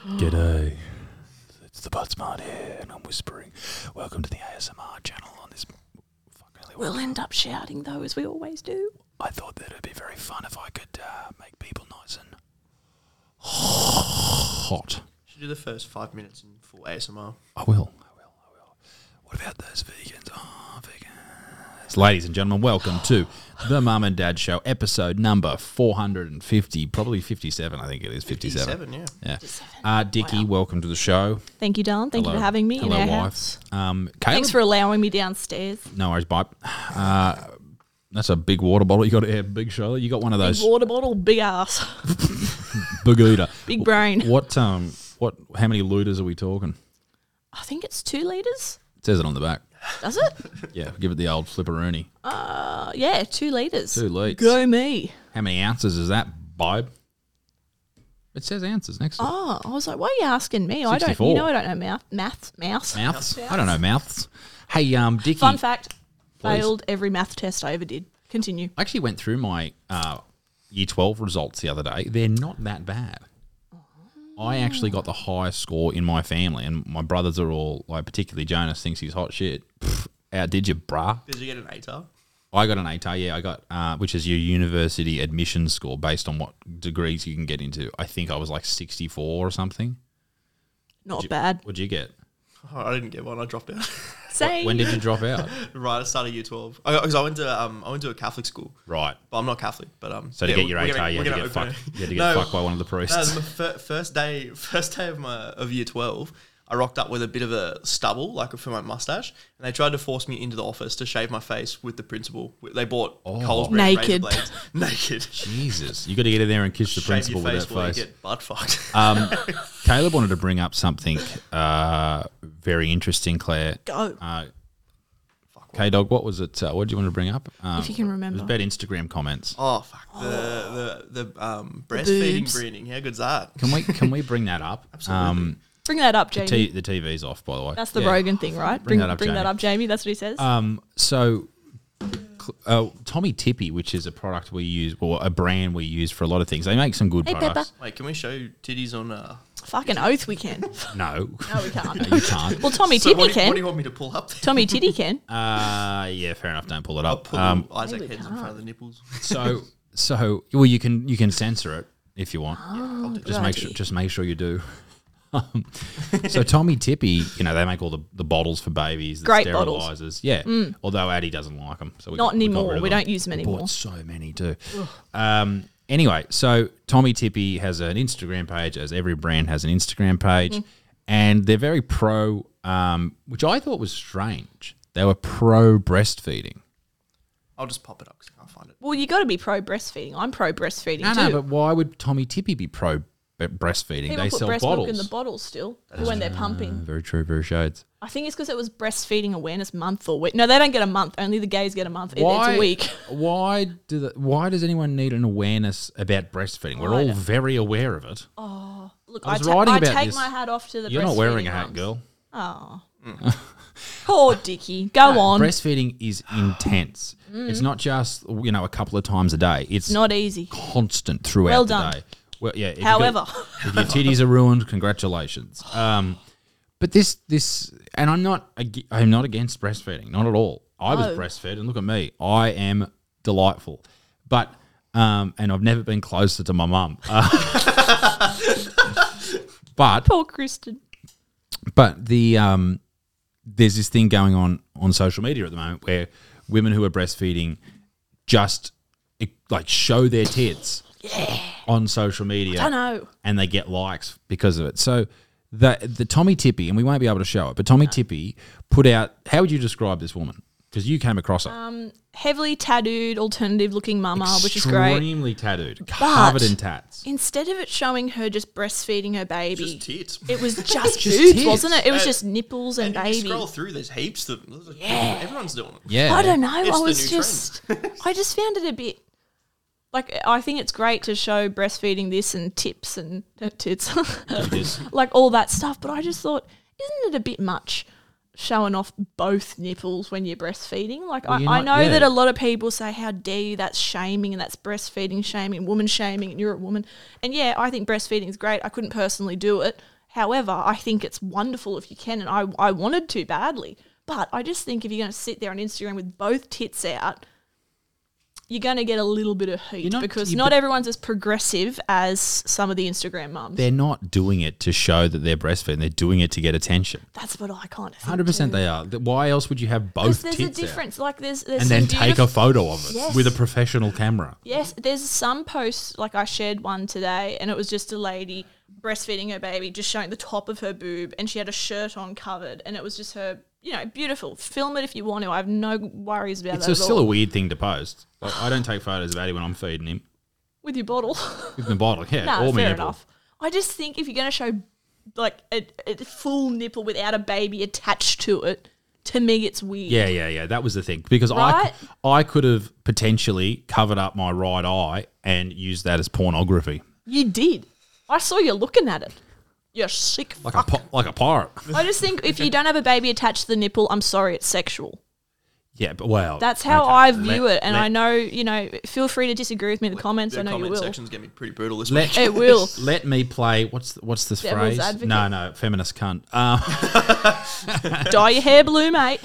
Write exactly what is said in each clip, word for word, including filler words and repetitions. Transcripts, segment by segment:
G'day. It's the Buttsmart here, and I'm whispering. Welcome to the A S M R channel on this. Fuck, really We'll end up shouting though, as we always do. I thought that it'd be very fun if I could uh, make people nice and hot. Should do the first five minutes in full A S M R. I will. I will. I will. What about those vegans? Oh, vegans. Ladies and gentlemen, welcome to the Mum and Dad Show, episode number four hundred fifty, probably fifty-seven, I think it is, fifty-seven. yeah. Yeah. fifty-seven. Uh, Dickie, Wow. welcome to the show. Thank you, darling. Thank Hello. you for having me Hello, in our wife. house. Um, Caleb, Thanks for allowing me downstairs. no worries, bye. Uh, that's a big water bottle you got here, Big Charlotte. You got one of Big those water bottle, big ass, big eater. big brain. What um what how many litres are we talking? I think it's two litres. It says it on the back. Does it? Yeah, give it the old flipperoonie. Uh, yeah, two litres. Two litres. Go me. How many ounces is that, babe? It says ounces next to it. Oh, I was like, why are you asking me? I don't. sixty-four. You know, I don't know math. Maths. Mouse. Mouths? I don't know, mouths. Hey, um, Dickie. Fun fact: Please. failed every math test I ever did. Continue. I actually went through my uh, year twelve results the other day. They're not that bad. I actually got the highest score in my family, and my brothers are all, like, particularly Jonas thinks he's hot shit. Pfft, outdid you, bruh? Did you get an A T A R? I got an A T A R, yeah, I got, uh, which is your university admission score based on what degrees you can get into. I think I was like sixty-four or something. Not you- bad. What'd you get? Oh, I didn't get one. I dropped out. Same. When did you drop out? right at the start of year twelve. Because I, I went to um I went to a Catholic school. Right. But I'm not Catholic. But um. So to yeah, get your we're A T A R, gonna- you we're had to gonna get open fucked. it. You had to get No, fucked by one of the No, priests. my fir- first day, first day of my of year twelve, I rocked up with a bit of a stubble, like for my mustache, and they tried to force me into the office to shave my face with the principal. They bought Oh. Coles brand razor Naked. blades, naked. Jesus, you got to get in there and kiss the Shave principal your with face that while you face. get butt fucked. Um, Caleb wanted to bring up something uh, very interesting, Claire. Go. Uh, K-Dog, what was it? Uh, what did you want to bring up? Um, If you can It remember. was about Instagram comments. Oh fuck the the the um breastfeeding boobs. breeding. How good's that? Can we can we bring that up? Absolutely. Um, Bring that up, the, Jamie. t- the T V's off, by the way. That's the Yeah. Rogan thing, right? Bring Bring, that up, bring that Jamie. up, Jamie. That's what he says. Um, so, cl- uh, Tommy Tippy, which is a product we use, or a brand we use for a lot of things. They make some good Hey, products. Wait, can we show titties on? Uh, Fucking oath, we can. No, No, we can't. you can't. Well, Tommy so Tippy what, do you, can. what do you want me to pull up? There? Tommy Titty can. Uh, yeah, fair enough. Don't pull it I'll up. pull Um, Isaac Maybe heads in can't. front of the nipples. so, so well, you can you can censor it if you want. Oh, Just good make idea. sure, just make sure you do. Um, so Tommy Tippy, you know, they make all the, the bottles for babies, the Great bottles. sterilizers. Yeah. Although Addie doesn't like them, so we Not got, we got anymore. rid of We them. don't use them We anymore. Bought so many too. Um, anyway, so Tommy Tippy has an Instagram page, as every brand has an Instagram page, Mm. and they're very pro, um, which I thought was strange. They were pro breastfeeding. I'll just pop it up because I can't find it. Well, you got to be pro breastfeeding. I'm pro breastfeeding No, too. no, but why would Tommy Tippy be pro b- breastfeeding? People they put sell breast bottles. milk in the bottles still when they're pumping. Uh, very true, very shades. I think it's because it was breastfeeding awareness month or week. No, they don't get a month. Only the gays get a month. It- Why, It's a week. Why do the, Why does anyone need an awareness about breastfeeding? We're I all don't- very aware of it. Look, I I, was ta- writing I about take this. my hat off to the You're not wearing a breastfeeding hat, mums. girl. Oh. Poor Dickie. Go on. Breastfeeding is intense. It's not just you know a couple of times a day. It's Not easy. constant throughout Well the done. day. Well, yeah. if you got- However, if your titties are ruined, congratulations. Um, but this, this, and I'm not, ag- I'm not against breastfeeding, not at all. I was No. breastfed, and look at me, I am delightful. But, um, and I've never been closer to my mum. Uh, but, poor Kristen. but the, um, there's this thing going on on social media at the moment where women who are breastfeeding just eh, like show their tits on social media. I know. And they get likes because of it. So the the Tommy Tippy, and we won't be able to show it, but Tommy Tippy put out. How would you describe this woman? Because you came across her, Um, heavily tattooed, alternative-looking mama, which is great. extremely tattooed, covered in tats. Instead of it showing her just breastfeeding her baby, Just tits. it was just, Just boobs, tits. wasn't it? It was Uh, just nipples and, And if you baby. scroll through, there's heaps of yeah. Everyone's doing it. Yeah, I don't know. It's I the was new just, I just found it a bit. Like, I think it's great to show breastfeeding this and tips and uh, tits, is. like all that stuff. But I just thought, isn't it a bit much showing off both nipples when you're breastfeeding? Like, Well, I, you're I not- know yeah. that a lot of people say, how dare you, that's shaming and that's breastfeeding shaming and woman shaming and you're a woman. And yeah, I think breastfeeding is great. I couldn't personally do it. However, I think it's wonderful if you can, and I, I wanted to badly. But I just think if you're going to sit there on Instagram with both tits out, you're going to get a little bit of heat not- because you- not but- everyone's as progressive as some of the Instagram mums. They're not doing it to show that they're breastfeeding. They're doing it to get attention. That's what I kind of think. one hundred percent too. they are. Th- Why else would you have 'Cause both there's tits a out? difference. Like there's, there's And then some take a beautiful- photo of it Yes. with a professional camera. Yes, there's some posts, like I shared one today, and it was just a lady breastfeeding her baby, just showing the top of her boob, and she had a shirt on covered, and it was just her, you know, beautiful. Film it if you want to. I have no worries about It's that a, at still all. a weird thing to post. Like, I don't take photos of Addy when I'm feeding him. With your bottle. With my bottle, yeah. No, or my fair nipple. enough. I just think if you're going to show, like, a, a full nipple without a baby attached to it, to me it's weird. Yeah, yeah, yeah. That was the thing. Because Right? I, I could have potentially covered up my right eye and used that as pornography. You did. I saw you looking at it. You're sick Like fuck. a, pi- like a pirate. I just think if you don't have a baby attached to the nipple, I'm sorry, it's sexual. Yeah, but well. That's how okay. I view Let- it. And let- I know, you know, feel free to disagree with me in the comments. The I know you comment will. section's going to be pretty brutal this Let, week. It will. Let me play. What's what's this Devil's phrase? advocate? No, no, feminist cunt. Um, Dye your hair blue, mate.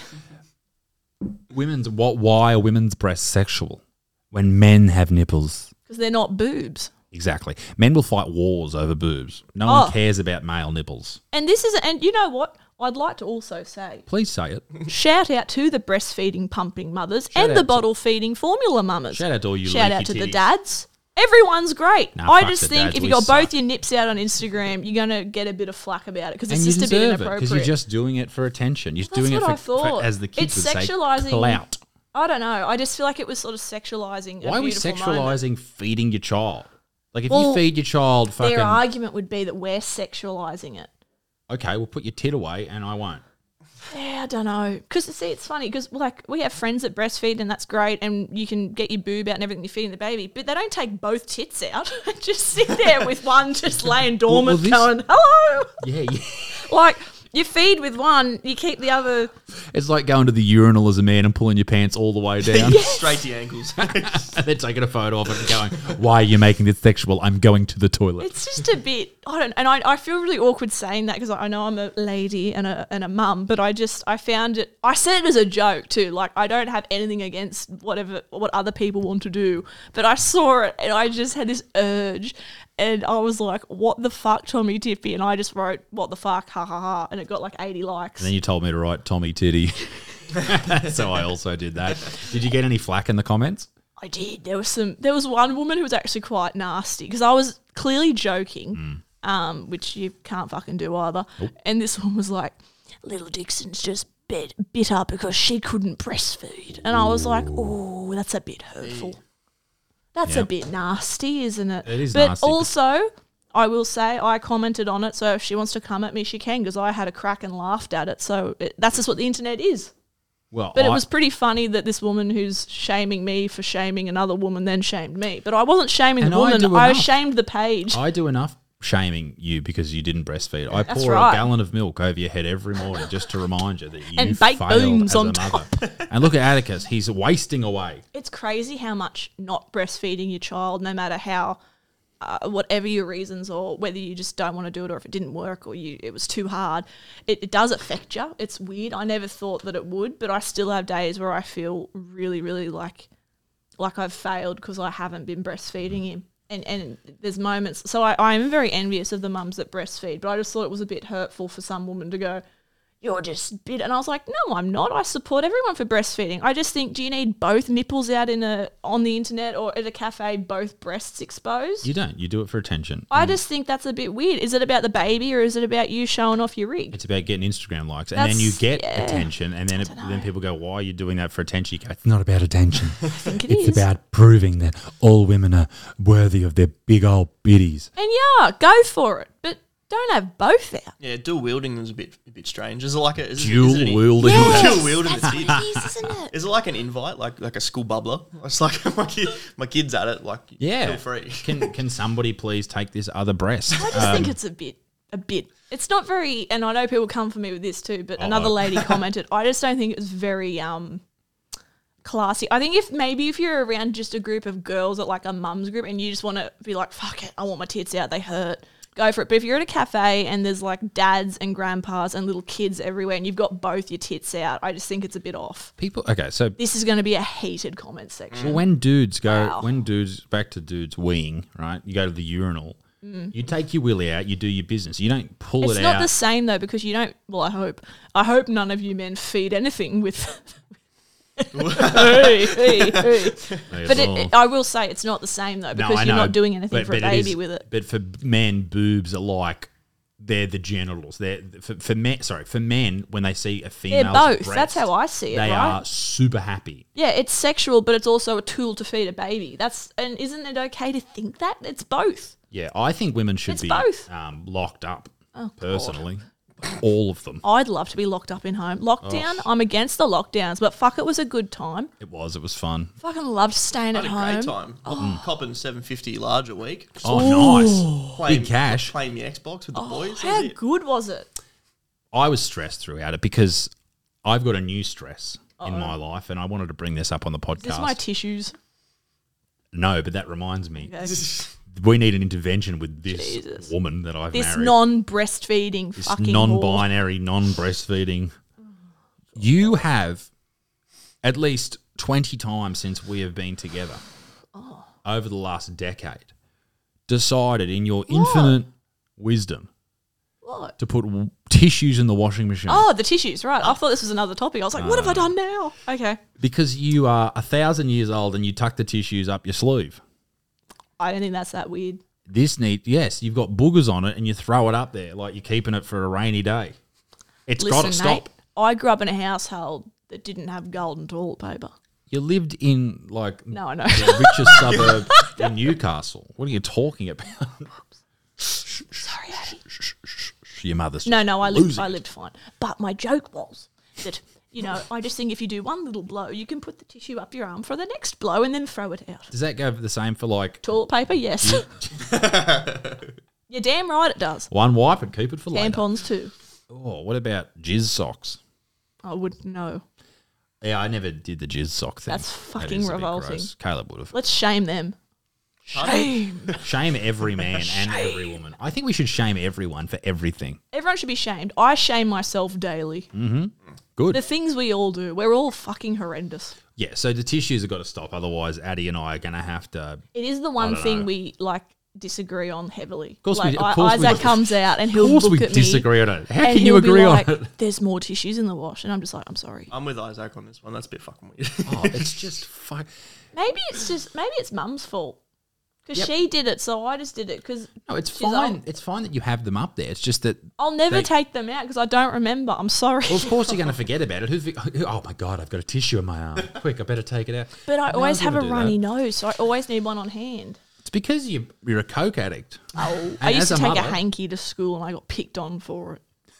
women's what? Why are women's breasts sexual when men have nipples? Because they're not boobs. Exactly. Men will fight wars over boobs. No Oh. one cares about male nipples. And this is, and you know what? I'd like to also say, Please say it. shout out to the breastfeeding pumping mothers Shout and out the to- bottle feeding formula mamas. Shout out to all you Shout leaky out to the titties. dads. Everyone's great. Nah, I fuck just the think dads, if you we got suck. both your nips out on Instagram, you're going to get a bit of flack about it because it's And you just a bit deserve it because inappropriate. you're just doing it for attention. You're That's doing it what for, I thought. for- as the kids It's would sexualising- say, clout. I don't know. I just feel like it was sort of sexualizing. Why a are we beautiful sexualizing moment. feeding your child? Like if Well, you feed your child fucking Their argument would be that we're sexualizing it. okay, we'll put your tit away and I won't. Yeah, I don't know. Because, see, it's funny because, like, we have friends that breastfeed and that's great and you can get your boob out and everything you're feeding the baby, but they don't take both tits out and just sit there with one just laying dormant this- going, hello. Yeah, yeah. Like, you feed with one, you keep the other. It's like going to the urinal as a man and pulling your pants all the way down. Straight to your ankles. And then taking a photo of it and going, why are you making this sexual? I'm going to the toilet. It's just a bit, I don't, and I, I feel really awkward saying that because I know I'm a lady and a and a mum, but I just I found it. I said it as a joke too. Like I don't have anything against whatever what other people want to do, but I saw it and I just had this urge, and I was like, "What the fuck, Tommy Tippy?" And I just wrote, "What the fuck, ha ha ha," and it got like eighty likes. And then you told me to write Tommy Titty. So I also did that. Did you get any flack in the comments? I did. There was some. There was one woman who was actually quite nasty because I was clearly joking, um, which you can't fucking do either. And this one was like, "Little Dixon's just bit bit up because she couldn't breastfeed," and I was like, "Oh, that's a bit hurtful. That's Yeah. a bit nasty, isn't it?" It is but nasty. also, I will say I commented on it, so if she wants to come at me, she can because I had a crack and laughed at it. So it, that's just what the internet is. Well, But I, it was pretty funny that this woman who's shaming me for shaming another woman then shamed me. But I wasn't shaming And the I woman, do I, enough. shamed the page. I do enough shaming you because you didn't breastfeed. I That's pour right. a gallon of milk over your head every morning just to remind you that you And baked failed beans as on a mother. And look at Atticus; he's wasting away. It's crazy how much not breastfeeding your child, no matter how, uh, whatever your reasons or whether you just don't want to do it or if it didn't work or you it was too hard, it, it does affect you. It's weird. I never thought that it would, but I still have days where I feel really, really like like I've failed because I haven't been breastfeeding him. And and there's moments. So I, I'm very envious of the mums that breastfeed, but I just thought it was a bit hurtful for some woman to go, "You're just bit," and I was like, "No, I'm not. I support everyone for breastfeeding. I just think, do you need both nipples out in a on the internet or at a cafe, both breasts exposed? You don't. You do it for attention. I just think that's a bit weird. Is it about the baby or is it about you showing off your rig? It's about getting Instagram likes, and then you That's- get yeah. attention, and then it, then people go, "Why are you doing that for attention?" You go, "It's not about attention. I think it it's is. about proving that all women are worthy of their big old biddies." And yeah, go for it, but don't have both out. Yeah, dual wielding is a bit a bit strange. Is it like a is it, Dual is it an- wielding. Yes, Dual wielding that's is what big. it is, isn't it? Is it like an invite, like like a school bubbler? It's like my kid, my kid's at it, like Yeah. feel free. Can can somebody please take this other breast? I just think it's a bit, a bit. It's not very, and I know people come for me with this too. But Uh-oh. another lady commented, I just don't think it's very um classy. I think if maybe if you're around just a group of girls at like a mum's group and you just want to be like, fuck it, I want my tits out, they hurt. go for it. But if you're at a cafe and there's like dads and grandpas and little kids everywhere and you've got both your tits out, I just think it's a bit off. People, okay, so This is going to be a heated comment section. well, when dudes go, Wow. when dudes, back to dudes weeing, right? You go to the urinal, Mm. you take your willy out, you do your business. You don't pull It's it not out. the same though because you don't. Well, I hope. I hope none of you men feed anything with. hey, hey, hey. But it, it- I will say it's not the same though No, because I you're know, not doing anything but- for a but it baby is- with it. But for men, boobs are like they're the genitals. They're for, for men. Sorry, for men when they see a They're female, both. That's how I see it. They right? are super happy. Yeah, it's sexual, but it's also a tool to feed a baby. That's and isn't it okay to think that it's both? Yeah, I think women should It's be both. Um, locked up. Oh, personally, all of them. I'd love to be locked up in home. Lockdown, I'm against the lockdowns, but fuck, it was a good time. It was. It was fun. Fucking loved staying I at had a home. great time. Oh. Copping seven fifty large a week. Oh, nice. Playing, Big cash. Playing the Xbox with the boys. That How was it. good was it? I was stressed throughout it because I've got a new stress in my life, and I wanted to bring this up on the podcast. Is this my tissues? no, but that reminds me. Okay. We need an intervention with this Jesus. woman that I've This married. non-breastfeeding this fucking whore. non-binary, non-breastfeeding. You have at least twenty times since we have been together Oh. over the last decade decided in your infinite wisdom What? to put w- tissues in the washing machine Oh, the tissues, right. I thought this was another topic. I was like, what have Uh. I done now? Okay. because you are a thousand years old and you tuck the tissues up your sleeve. I don't think that's that weird. This need yes, you've got boogers on it and you throw it up there like you're keeping it for a rainy day. It's got to Listen, stop. mate, I grew up in a household that didn't have golden toilet paper. You lived in like No, I know. the richest suburb in Newcastle. What are you talking about? Sorry, Daddy. Your mother's No, no, I lived, losing I it. lived fine. But my joke was that, you know, I just think if you do one little blow, you can put the tissue up your arm for the next blow and then throw it out. Does that go for the same for like Toilet paper, yes. You're damn right it does. one wipe and keep it for later? Tampons too. Oh, what about jizz socks? I wouldn't know. Yeah, I never did the jizz sock thing. That's That fucking is a bit revolting. gross. Caleb would have. Let's shame them. Shame. Shame every man and every woman. I think we should shame everyone for everything. Everyone should be shamed. I shame myself daily. Good. The things we all do, we're all fucking horrendous. Yeah, so the tissues have got to stop. Otherwise, Addie and I are going to have to. It is the one don't thing know. we like disagree on heavily. course we like do- of I- course we Isaac do. comes out and Of he'll course, look we at me disagree on it. How and can you he'll be agree like, on it? There's more tissues in the wash, and I'm just like, I'm sorry. I'm with Isaac on this one. That's a bit fucking weird. Oh, it's just fuck. Maybe it's just maybe it's Mum's fault because Yep. she did it, so I just did it because No, it's She's fine. old. It's fine that you have them up there. It's just that. I'll never They- take them out because I don't remember. I'm sorry. Well, of course you're going to forget about it. Who's? Who, oh my god, I've got a tissue in my arm. Quick, I better take it out. But I No always one's have a gonna do runny that. nose, so I always need one on hand. It's because you you're a coke addict. Oh, And I used as to a take a mother- hanky to school and I got picked on for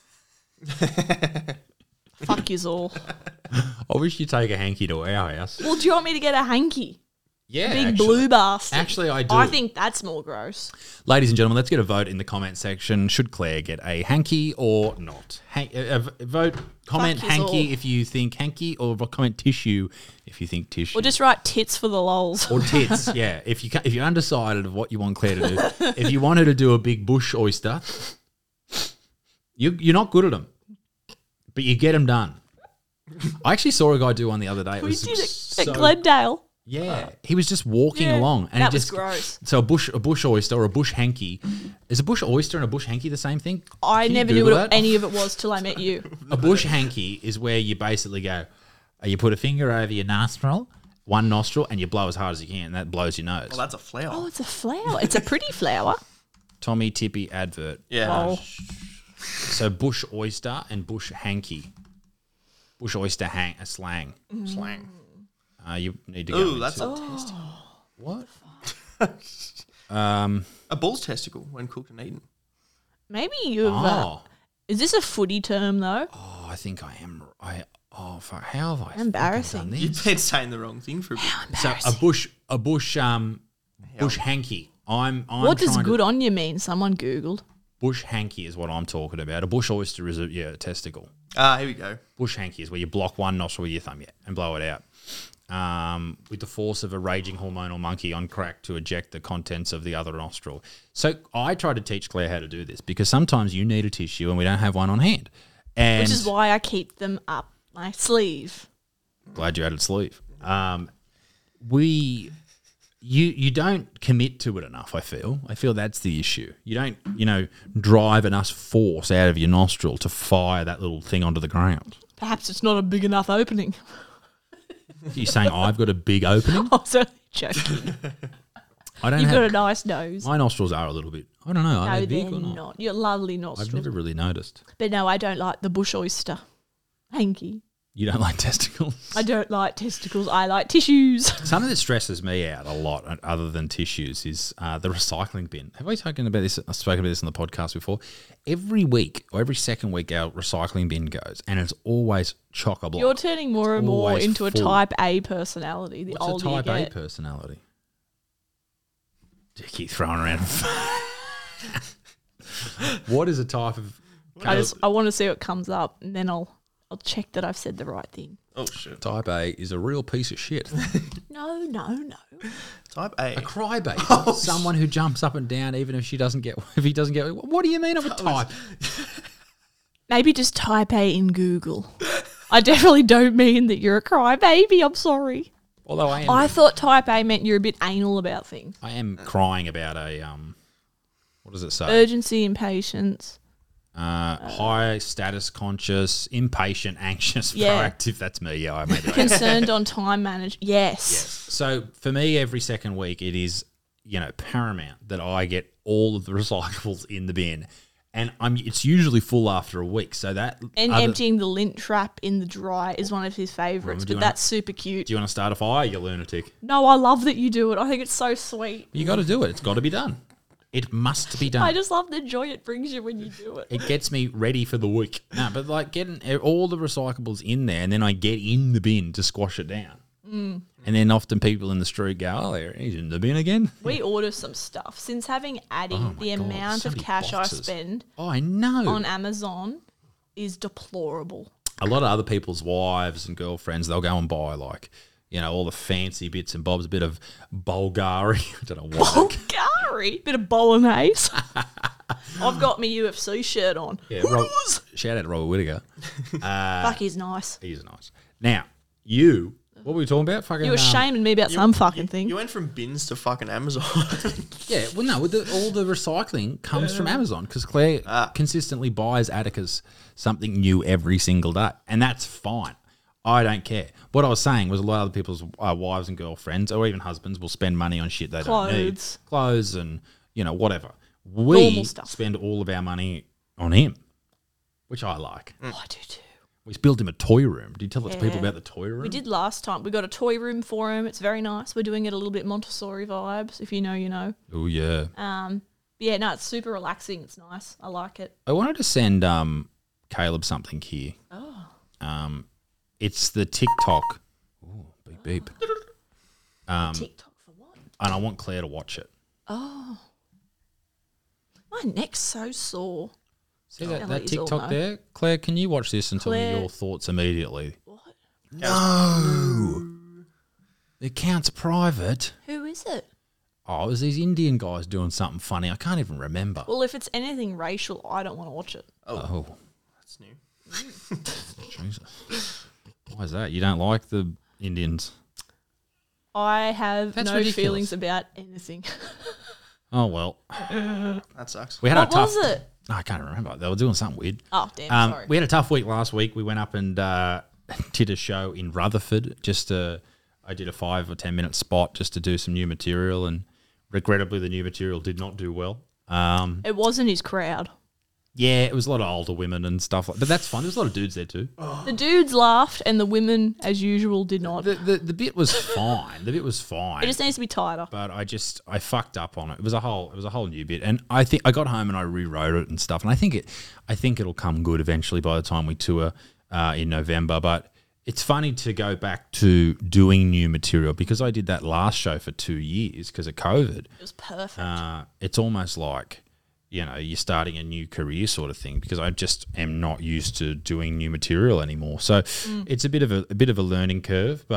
it. Fuck yous all. I wish you'd take a hanky to our house. Well, do you want me to get a hanky? Yeah, Big actually. blue bastard. Actually, I do. I think that's more gross. Ladies and gentlemen, let's get a vote in the comment section. Should Claire get a hanky or not? Han- uh, uh, vote, comment Fuck yous hanky all. if you think hanky, or vo- comment tissue if you think tissue. Or just write tits for the lols. or tits, yeah. If you ca- if you're undecided of what you want Claire to do, if you want her to do a big bush oyster, you you're not good at them, but you get them done. I actually saw a guy do one the other day. It We was did it so, at Glendale. Yeah, he was just walking Yeah, along, and that he was just gross. So a bush a bush oyster or a bush hanky is a bush oyster and a bush hanky the same thing? I Can you never knew Google what that? any of it was till I met you. A bush hanky is where you basically go, uh, you put a finger over your nostril, one nostril, and you blow as hard as you can. And that blows your nose. Well, that's a flower. Oh, it's a flower. It's a pretty flower. Tommy Tippy advert. yeah. Oh. So bush oyster and bush hanky. Bush oyster hang a slang. Slang. Uh, you need to go. Ooh, into- that's a testicle. what? um. A bull's testicle when cooked and eaten. Maybe you've. Uh, Oh. is this a footy term though? Oh, I think I am. I. Oh fuck! How have I? fucking Embarrassing. done this? You've been saying the wrong thing for a bit. So a bush, a bush, um, bush hanky. I'm. I'm What does trying to- good on you mean? Someone Googled. Bush hanky is what I'm talking about. A bush oyster is a yeah a testicle. Ah, here we go. Bush hanky is where you block one nostril with your thumb, yeah, and blow it out. um, with the force of a raging hormonal monkey on crack to eject the contents of the other nostril. So I tried to teach Claire how to do this because sometimes you need a tissue and we don't have one on hand. And Which is why I keep them up my sleeve. glad you added sleeve. Um, we, you, you don't commit to it enough. I feel. I feel that's the issue. You don't, you know, drive enough force out of your nostril to fire that little thing onto the ground. Perhaps it's not a big enough opening. You're saying I've got a big opening? I was only joking. I don't You've have. got a nice nose. My nostrils are a little bit. I don't know. Are No, they they're big or not? not. You're lovely I've nostrils. never really noticed. But no, I don't like the bush oyster. Hanky. You don't like testicles? I don't like testicles. I like tissues. Something that stresses me out a lot, uh, other than tissues, is uh, the recycling bin. Have I spoken about this? I've spoken about this on the podcast before. Every week or every second week, our recycling bin goes, and it's always chock a block. You're turning more and more always into a full. type A personality the What's older a type you A get. personality? Do you keep throwing around? What is a type of? I just I want to see what comes up, and then I'll I'll check that I've said the right thing. Oh shit. Type A is a real piece of shit. No, no, no. Type A. A crybaby, someone who jumps up and down even if she doesn't get. If he doesn't get, what do you mean of a type? Maybe just type A in Google. I definitely don't mean that you're a crybaby. I'm sorry. Although I am, I thought type A meant you're a bit anal about things. I am crying about a um, what does it say? Urgency, impatience. Uh, high status conscious, impatient, anxious, Yeah. proactive. That's me. Yeah, I made it. Concerned on time management. Yes. Yes. So for me, every second week, it is, you know, paramount that I get all of the recyclables in the bin, and I'm. It's usually full after a week. So that And other- emptying the lint trap in the dry is one of his favourites, Well, do but you that's super cute. Do you want to start a fire, you lunatic? No, I love that you do it. I think it's so sweet. You got to do it. It's got to be done. It must be done. I just love the joy it brings you when you do it. It gets me ready for the week. No, but like getting all the recyclables in there, and then I get in the bin to squash it down. Mm. And then often people in the street go, "Oh, there he's in the bin again." We order some stuff. Since having Addie, Oh my the God, amount so of many cash boxes. I spend Oh, I know. on Amazon is deplorable. A lot of other people's wives and girlfriends, they'll go and buy like, you know, all the fancy bits and bobs, a bit of Bulgari. I don't know what. Bulgari, bit of bolognese. I've got my U F C shirt on. Yeah, Rob, shout out to Robert Whittaker. Fuck, he's nice. He's nice. Now, you, what were we talking about? Fucking You were um, shaming me about some fucking thing. You went from bins to fucking Amazon. Yeah, well, no, with the, all the recycling comes from Amazon because Claire Ah. consistently buys Atticus something new every single day, and that's fine. I don't care. What I was saying was a lot of other people's uh, wives and girlfriends or even husbands will spend money on shit they don't need. Clothes. Clothes and, you know, whatever. We Normal stuff. spend all of our money on him, which I like. Oh, I do too. We built him a toy room. Did you tell the people Yeah. about the toy room? We did last time. We got a toy room for him. It's very nice. We're doing it a little bit Montessori vibes. If you know, you know. Oh, yeah. Um, yeah, no, it's super relaxing. It's nice. I like it. I wanted to send um, Caleb something here. Oh. Um, it's the TikTok. Ooh, beep beep. Um, TikTok for what? and I want Claire to watch it. Oh. My neck's so sore. See Yeah, that, let that yous all TikTok know. there? Claire, can you watch this and tell me Claire- your thoughts immediately? What? No. The account's private. Who is it? Oh, it was these Indian guys doing something funny. I can't even remember. Well, if it's anything racial, I don't want to watch it. Oh, That's new. Jesus. Why is that? You don't like the Indians? I have That's no ridiculous. feelings about anything. Oh, well. That sucks. We had What a tough... was it? Oh, I can't remember. They were doing something weird. Oh, damn, Um, sorry. we had a tough week last week. We went up and uh, did a show in Rutherford. Just to, I did a five or ten minute spot just to do some new material, and regrettably, the new material did not do well. Um, It wasn't his crowd. yeah, it was a lot of older women and stuff like. But that's fun. There's a lot of dudes there too. The dudes laughed and the women, as usual, did not. The, the the bit was fine. The bit was fine. It just needs to be tighter. but I just I fucked up on it. It was a whole it was a whole new bit, and I think I got home and I rewrote it and stuff, and I think it I think it'll come good eventually by the time we tour uh, in November. But it's funny to go back to doing new material because I did that last show for two years because of COVID. It was perfect. Uh, it's almost like, you know, you're starting a new career sort of thing because I just am not used to doing new material anymore. So Mm. it's a bit of a, a bit of a learning curve, but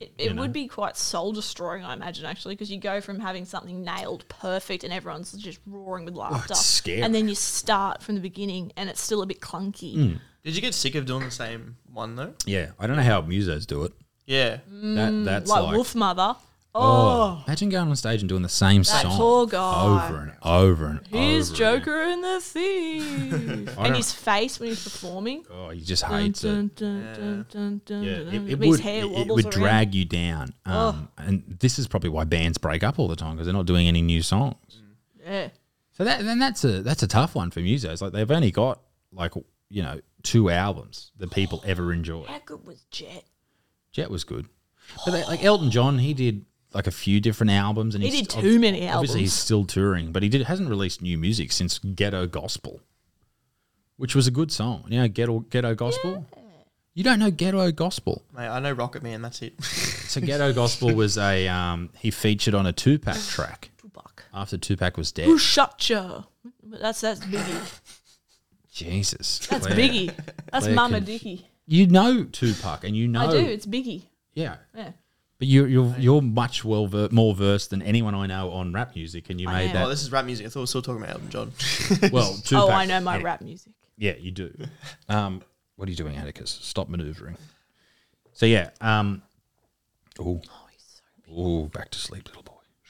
It, it would be quite soul destroying, I imagine, actually, because you go from having something nailed perfect and everyone's just roaring with laughter, it's scary. and then you start from the beginning and it's still a bit clunky. Mm. Did you get sick of doing the same one though? Yeah, I don't know how musos do it. Yeah. That that's Like, like, Wolf Mother. oh, Oh, imagine going on stage and doing the same that song poor guy. over and over and Here's over. Joker and the Thief. and don't- his face when he's performing. Again. Oh, he just Dun, hates it. dun, dun, dun, dun, dun, Yeah, dun, it, it his would hair it, it wobbles would around. drag you down. Um, and this is probably why bands break up all the time because they're not doing any new songs. Yeah. So that then that's a that's a tough one for musos. Like they've only got like you know two albums that people ever enjoy. How good was Jet? Jet was good, but they, like Elton John, he did like a few different albums, and He he's did too many Obviously, albums. he's still touring, but he did hasn't released new music since Ghetto Gospel, which was a good song. You know, Ghetto Ghetto Gospel. You don't know Ghetto Gospel? Mate, I know Rocket Man, that's it. So Ghetto Gospel was a um, he featured on a Tupac track Tupac. after Tupac was dead. Who shot ya? That's that's Biggie. Jesus, That's Claire. Biggie. That's Claire Mama can- Dickie. You know Tupac, and you know I do. It's Biggie. Yeah, Yeah. but you're you're you're much well ver- more versed than anyone I know on rap music, and you I made am. Oh, that this is rap music. I thought we were still talking about Elton John. well. Tupac, Oh, I know my yeah, rap music. Yeah, you do. Um, what are you doing, Atticus? Stop manoeuvring. So yeah. Um, oh, Oh, he's so oh, back to sleep, little boy.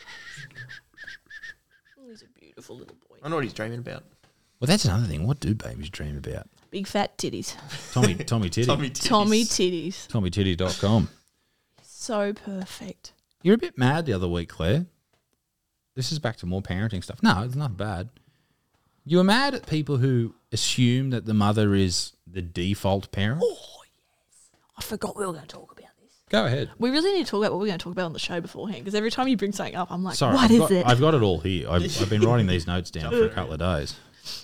beautiful. He's a beautiful little boy. I know what he's dreaming about. Well, that's another thing. What do babies dream about? Big fat titties. Tommy, Tommy Titty, Tommy Tommy, Titties. Tommy titties. Tommy Titty dot com. So perfect. You're a bit mad the other week, Claire. This is back to more parenting stuff. No, it's not bad. You were mad at people who assume that the mother is the default parent. Oh, yes. I forgot we were going to talk about this. Go ahead. We really need to talk about what we're going to talk about on the show beforehand, because every time you bring something up, I'm like, Sorry, what I've is got, it? I've got it all here. I've, I've been writing these notes down for a couple of days.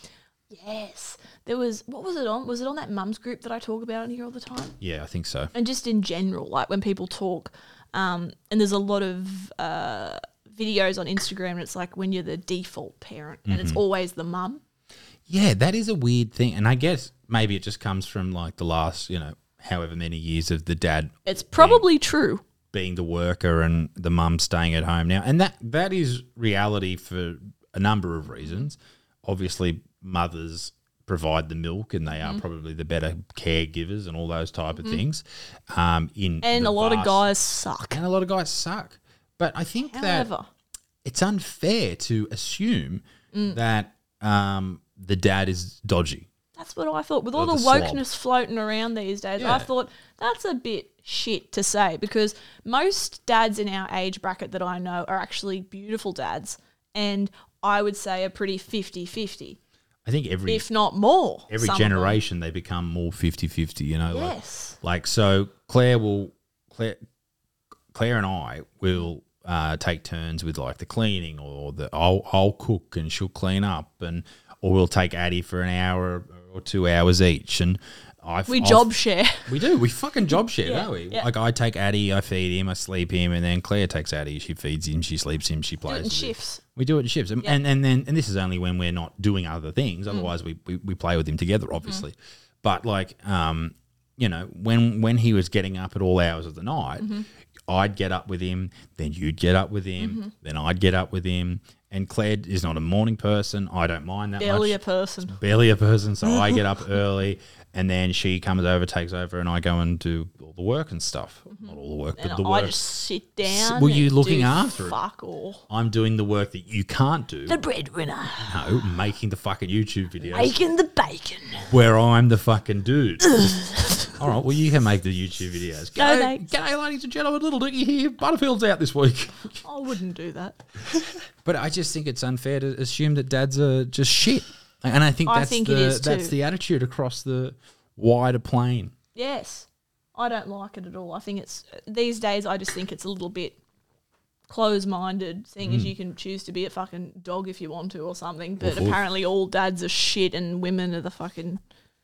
Yes. There was, what was it on? Was it on that mums group that I talk about in here all the time? Yeah, I think so. And just in general, like when people talk, um, and there's a lot of uh, videos on Instagram, and it's like when you're the default parent, and Mm-hmm. it's always the mum. Yeah, that is a weird thing. And I guess maybe it just comes from like the last, you know, however many years of the dad It's probably true. being the worker and the mum staying at home now. And that that is reality for a number of reasons. Obviously, mothers provide the milk and they are Mm-hmm. probably the better caregivers and all those type of things. Um, in And the a lot of vast- guys suck. and a lot of guys suck. But I think that However, it's unfair to assume Mm. that um, the dad is dodgy. that's what I thought. With all Or the the slob. wokeness floating around these days, Yeah. I thought that's a bit shit to say, because most dads in our age bracket that I know are actually beautiful dads, and I would say are pretty fifty-fifty, I think every if not more. every some of them. generation they become more fifty-fifty, you know. like- Yes. Like, so Claire will Claire Claire and I will uh, take turns with like the cleaning, or the I'll I'll cook and she'll clean up, and or we'll take Addie for an hour or two hours each, and I We job share. we do we fucking job share, Yeah, don't we? yeah. Like I take Addie, I feed him, I sleep him, and then Claire takes Addie, she feeds him, she sleeps him, she Do plays it in with him. shifts. We do it in shifts, and, Yeah. and and then and this is only when we're not doing other things. Mm. Otherwise, we, we we play with him together, obviously. But like, um, you know, when when he was getting up at all hours of the night, Mm-hmm. I'd get up with him, then you'd get up with him, Mm-hmm. then I'd get up with him. And Claire is not a morning person. I don't mind that Barely a much. person. Barely a person, so I get up early, and then she comes over, takes over, and I go and do all the work and stuff. Not all the work, Mm-hmm. And but the I work. just sit down. were you and looking do after it? Fuck all. I'm doing the work that you can't do. The breadwinner. No, making the fucking YouTube videos Making the bacon. where I'm the fucking dude. All right, well, you can make the YouTube videos. Go, G'day, mate. g'day, ladies and gentlemen. Little Dicky here. Butterfield's out this week. I wouldn't do that. But I just think it's unfair to assume that dads are just shit. And I think I that's think it the is that's too. the attitude across the wider plane. Yes. I don't like it at all. I think it's, these days, I just think it's a little bit close-minded, seeing Mm. as you can choose to be a fucking dog if you want to or something, but Woof, woof. apparently all dads are shit and women are the fucking...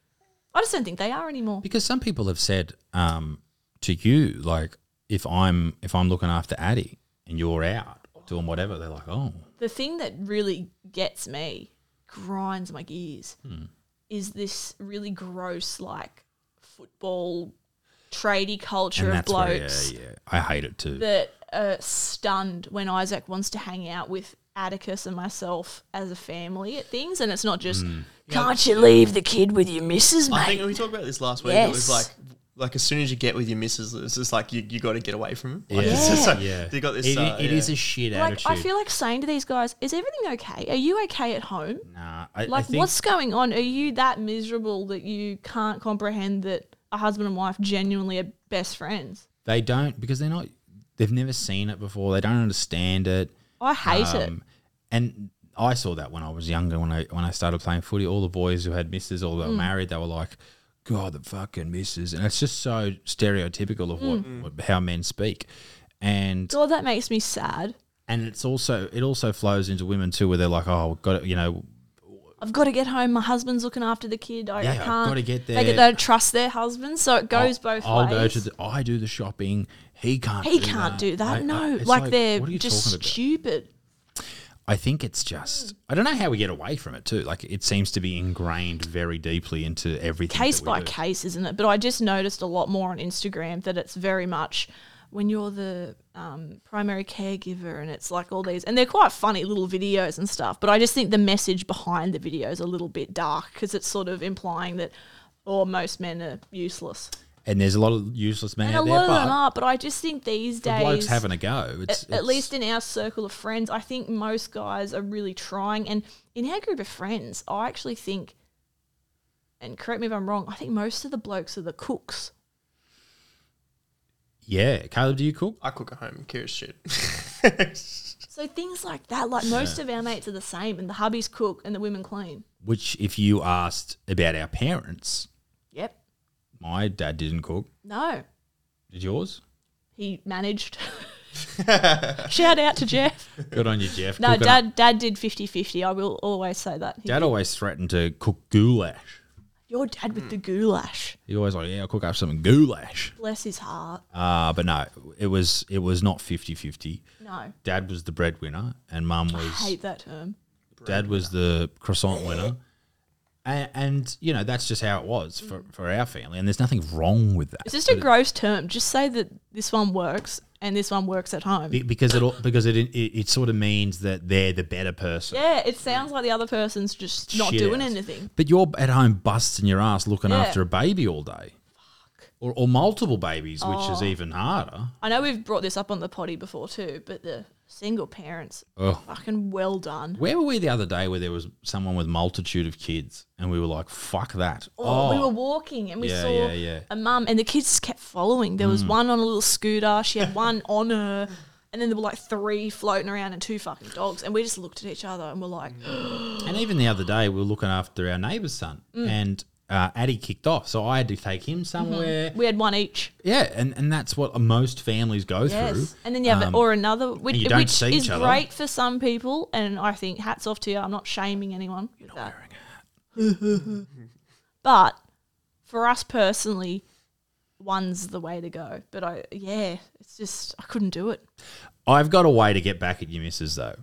I just don't think they are anymore. Because some people have said um, to you, like, if I'm if I'm looking after Addie and you're out doing whatever, they're like, oh, The thing that really gets me, grinds my gears, Hmm. is this really gross, like, football tradie culture And of that's where, blokes yeah, yeah. I hate it too. that are stunned when Isaac wants to hang out with Atticus and myself as a family at things, and it's not just Mm. can't you leave the kid with your missus, mate? I think we talked about this last week. It was Yes. like, like as soon as you get with your missus, it's just like you, you got to get away from him. Like, Yeah. it's just like, yeah. you got this. It, uh, it yeah. is a shit like attitude. I feel like saying to these guys, "Is everything okay? Are you okay at home? nah, I, I Like, think what's going on? Are you that miserable that you can't comprehend that a husband and wife genuinely are best friends?" they don't because they're not. They've never seen it before. They don't understand it. I hate it. Um, And I saw that when I was younger, when I when I started playing footy. All the boys who had misses or Mm. they were married, they were like, "God, the fucking misses," and it's just so stereotypical of what, Mm. what how men speak, and God, that makes me sad. and it's also it also flows into women too, where they're like, "Oh, we've got to, you know, I've got to get home. My husband's looking after the kid. I, Yeah, I I've can't. gotta get They, there. they don't trust their husbands, so it goes I'll, both I'll ways. go to the, I do the shopping. He can't. he do can't that. do that. I- I- no, it's like, they're what are you just talking about? stupid. I think it's just I don't know how we get away from it too. Like it seems to be ingrained very deeply into everything. Case that we by do. case, isn't it? But I just noticed a lot more on Instagram that it's very much when you're the um, primary caregiver, and it's like all these, and they're quite funny little videos and stuff. But I just think the message behind the video is a little bit dark because it's sort of implying that, oh, most men are useless. And there's a lot of useless men And a out there, lot of but them are, but I just think these the days, blokes having a go. It's, at, at least in our circle of friends, I think most guys are really trying. And in our group of friends, I actually think, and correct me if I'm wrong, I think most of the blokes are the cooks. yeah. Caleb, do you cook? I cook at home. Kira's shit. So things like that, like most of our mates are the same, and the hubbies cook and the women clean. Which, if you asked about our parents, Yep. my dad didn't cook. No, Did yours? he managed. Shout out to Jeff. Good on you, Jeff. No, Cooking up- dad, dad did fifty-fifty. I will always say that. He Dad did. always threatened to cook goulash. Your dad with the goulash. He always like, yeah, I'll cook up some goulash. Bless his heart. Uh, but no, it was it was not fifty-fifty. No, Dad was the breadwinner, and Mum I was hate that term. Dad was the croissant winner. And, and you know that's just how it was for, for our family, and there's nothing wrong with that. It's just a But it- gross term. Just say that this one works and this one works at home. be- because it all- because it, it it sort of means that they're the better person. Yeah, it sounds like the other person's just not Shit doing house. anything. But you're at home busting your ass looking Yeah. after a baby all day. Or, or multiple babies, which is Oh. even harder. I know we've brought this up on the potty before too, but the single parents, Oh. fucking well done. Where were we the other day where there was someone with multitude of kids and we were like, fuck that. Oh, we were walking and we Yeah, saw yeah, yeah. a mum, and the kids just kept following. There was one on a little scooter, she had one on her, and then there were like three floating around and two fucking dogs. And we just looked at each other and we're like, And even the other day, we were looking after our neighbour's son Mm. and uh, Addie kicked off. So I had to take him somewhere. we had one each. Yeah, and, and that's what most families go through. Yes, and then you have Um, or another, which, you don't which see is each other. great for some people, and I think hats off to you. I'm not shaming anyone. You're not wearing a hat. But for us personally, one's the way to go. But I, yeah, it's just I couldn't do it. I've got a way to get back at you missus, though.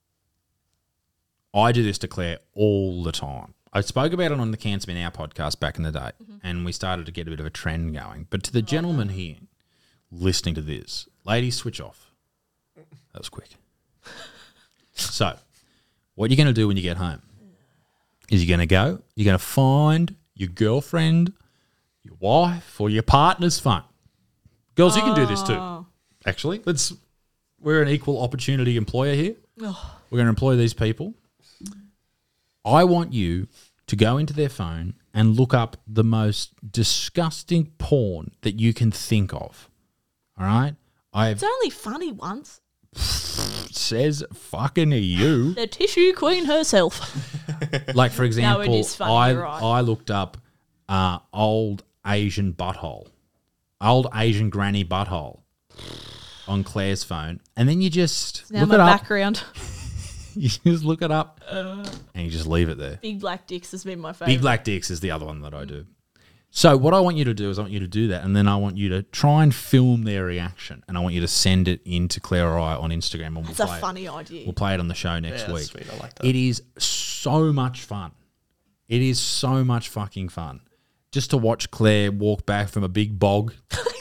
I do this to Claire all the time. I spoke about it on the Cancer in Our podcast back in the day, Mm-hmm. and we started to get a bit of a trend going. But to the gentleman here listening to this, ladies, switch off. That was quick. So, what you're going to do when you get home is you're going to go, you're going to find your girlfriend, your wife, or your partner's phone. Girls, you can do this too. Oh. Actually, let's. We're an equal opportunity employer here. Oh. We're going to employ these people. I want you to go into their phone and look up the most disgusting porn that you can think of. All right? I've It's only funny once. says fucking you. The tissue queen herself. Like, for example, is funny, I, you're right. I looked up uh, old Asian butthole. Old Asian granny butthole on Claire's phone. And then you just Now look my it up. background. You just look it up and you just leave it there. Big black dicks has been my favorite. Big Black Dicks is the other one that I do. So what I want you to do is I want you to do that, and then I want you to try and film their reaction, and I want you to send it in to Claire or I on Instagram, and we'll That's a play funny it. idea. We'll play it on the show next Yeah, that's week. sweet. I like that. It is so much fun. It is so much fucking fun. just to watch Claire walk back from a big bog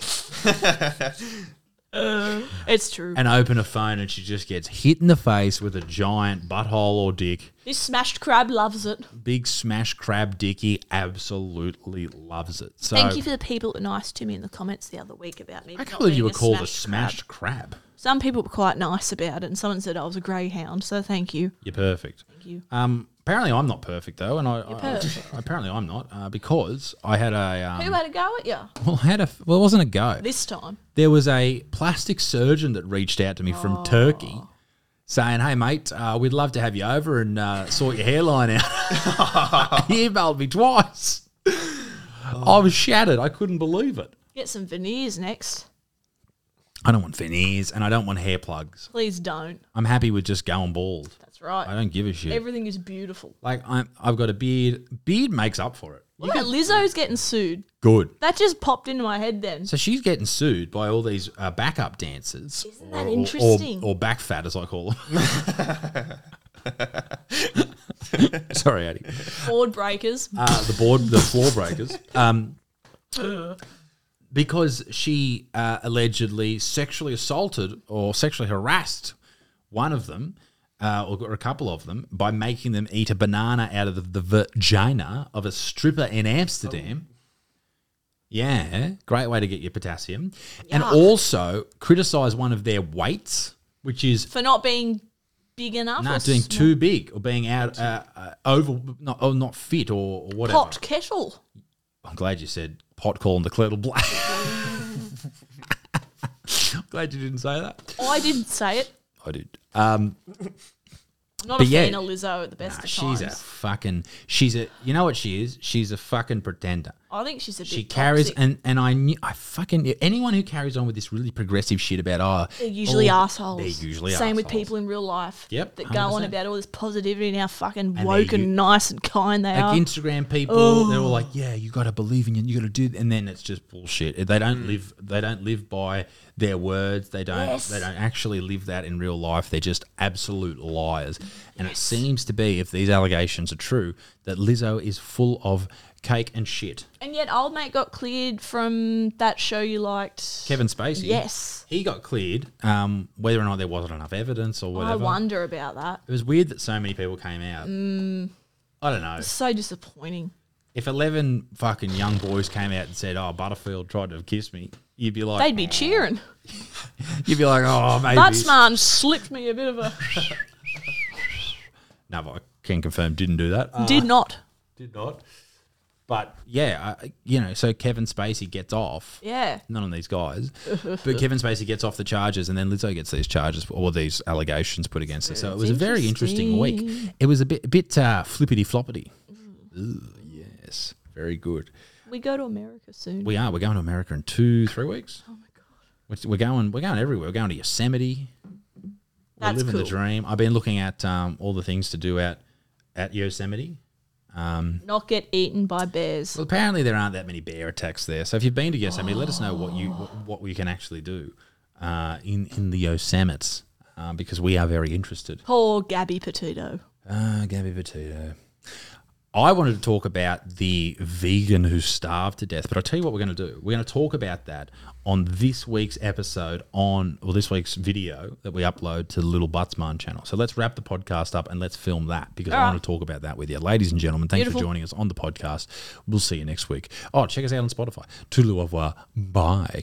It's true. and open a phone and she just gets hit in the face with a giant butthole or dick. This smashed crab loves it. Big smash crab dicky absolutely loves it. So Thank you for the people that were nice to me in the comments the other week about me. I not can't believe you being were called a smashed smashed crab. crab. Some people were quite nice about it, and someone said I was a greyhound. So thank you. You're perfect. Thank you. Um, apparently I'm not perfect though, and I, I perfect. apparently I'm not uh, because I had a um, Who had a go at you well, I had a well, it wasn't a go. this time? There was a plastic surgeon that reached out to me from Turkey, saying, "Hey mate, uh, we'd love to have you over and uh, sort your hairline out." He emailed me twice. I was shattered. I couldn't believe it. Get some veneers next. I don't want veneers and I don't want hair plugs. Please don't. I'm happy with just going bald. That's right. I don't give a shit. Everything is beautiful. Like I'm, I've got a beard. Beard makes up for it. What about Lizzo's getting sued? Good. That just popped into my head then. So she's getting sued by all these uh, backup dancers. Isn't that or- or- interesting? Or, or back fat, as I call them. Sorry, Addie. Board breakers. Uh, the board, the floor breakers. Um, because she uh, allegedly sexually assaulted or sexually harassed one of them, uh, or, or a couple of them, by making them eat a banana out of the, the vagina of a stripper in Amsterdam. Yeah, great way to get your potassium. And Yuck. also criticise one of their weights, which is For not being big enough. not or doing small? too big or being out uh, uh, over, not, or not fit or, or whatever. Pot kettle. I'm glad you said pot calling the kettle black. Glad you didn't say that. I didn't say it. I did. Um, I'm not But a yeah. fan of Lizzo at the best nah, of she's a times. fucking. She's a. You know what she is? She's a fucking pretender. I think she's a bit She carries toxic. and and I knew I fucking anyone who carries on with this really progressive shit about oh They're usually oh, assholes. They're usually Same with assholes. people in real life. Yep, That go on one hundred percent. about all this positivity and how fucking And woke they're and u- nice and kind they Like are. Instagram people, they're all like, "Yeah, you got to believe in you. You got to do," and then it's just bullshit. They don't live. They don't live by their words. They don't. Yes. They don't actually live that in real life. They're just absolute liars. And it seems to be, if these allegations are true, that Lizzo is full of cake and shit. And yet, old mate got cleared from that show you liked. Kevin Spacey. Yes. He got cleared. Um, whether or not there wasn't enough evidence or I whatever. wonder about that. It was weird that so many people came out. I don't know. It's so disappointing. If eleven fucking young boys came out and said, "Oh, Butterfield tried to kiss me," you'd be like, They'd be cheering. you'd be like, "Oh, maybe." That man slipped me a bit of a. No, but I can confirm, didn't do that. Uh, Did not. did not. But yeah, I, you know, so Kevin Spacey gets off. Yeah. None of these guys, but Kevin Spacey gets off the charges, and then Lizzo gets these charges or these allegations put against her. So it was a very interesting week. It was a bit, a bit uh, flippity floppity. Ooh, yes, very good. We go to America soon. We are. We're going to America in two, three weeks. oh my God. We're we're going. We're going everywhere. We're going to Yosemite. We're That's living cool. the dream. I've been looking at um, all the things to do at at Yosemite. Um, Not get eaten by bears. well, apparently there aren't that many bear attacks there. So if you've been to Yosemite, let us know what you what, what we can actually do uh, in in the Yosemites uh, because we are very interested. Poor Gabby Petito. Ah, Gabby Petito. I wanted to talk about the vegan who starved to death, but I'll tell you what we're going to do. We're going to talk about that on this week's episode on, or this week's video that we upload to the Little Buttsman channel. So let's wrap the podcast up and let's film that because I All right. want to talk about that with you. Ladies and gentlemen, thanks Beautiful. for joining us on the podcast. We'll see you next week. Oh, check us out on Spotify. Toodaloo au revoir. Bye.